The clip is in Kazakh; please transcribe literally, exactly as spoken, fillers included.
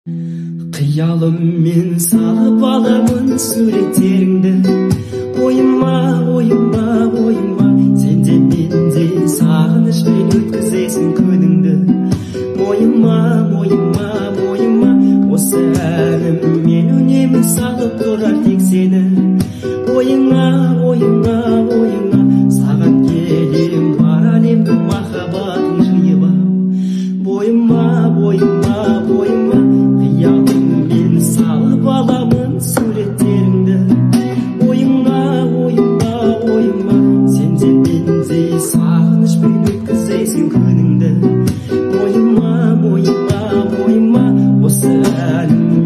Қиялыммен салып аламын суреттеріңді, ойыма, ойыма, ойыма. Сенде менде сағынышпен өткізесің күніңді. Мойыма, мойыма, мойыма. Осы әніммен үнемі салып тұрар тек сені. Ойыңа, ойыңа, ойыңа. Саған келем бар әлемді махаббатын жиып ап. Бойыма, бойыма, бойыма. Қиялыммен салып аламын суреттеріңді. Ойыңа, ойыңа, ойыңа. Сенде мендей сағынышпен өткізесің күніңді. Бойыма, бойыма, бойыма. Осы әнім